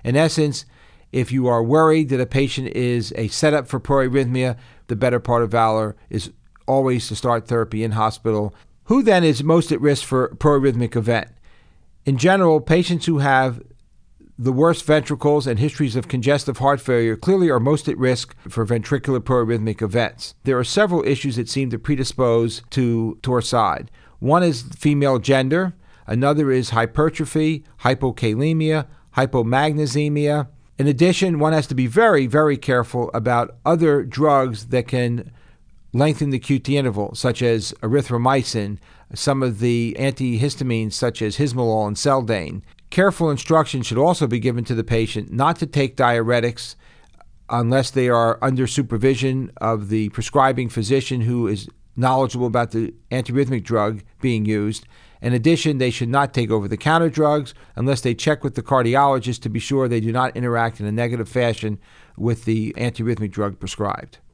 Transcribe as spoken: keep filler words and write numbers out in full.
In essence, if you are worried that a patient is a setup for proarrhythmia, the better part of valor is always to start therapy in hospital. Who then is most at risk for proarrhythmic event? In general, patients who have the worst ventricles and histories of congestive heart failure clearly are most at risk for ventricular proarrhythmic events. There are several issues that seem to predispose to torsade. One is female gender. Another is hypertrophy, hypokalemia, hypomagnesemia. In addition, one has to be very, very careful about other drugs that can lengthen the Q T interval, such as erythromycin, some of the antihistamines such as Hismolol and Seldane. Careful instruction should also be given to the patient not to take diuretics unless they are under supervision of the prescribing physician who is knowledgeable about the antiarrhythmic drug being used. In addition, they should not take over-the-counter drugs unless they check with the cardiologist to be sure they do not interact in a negative fashion with the antiarrhythmic drug prescribed.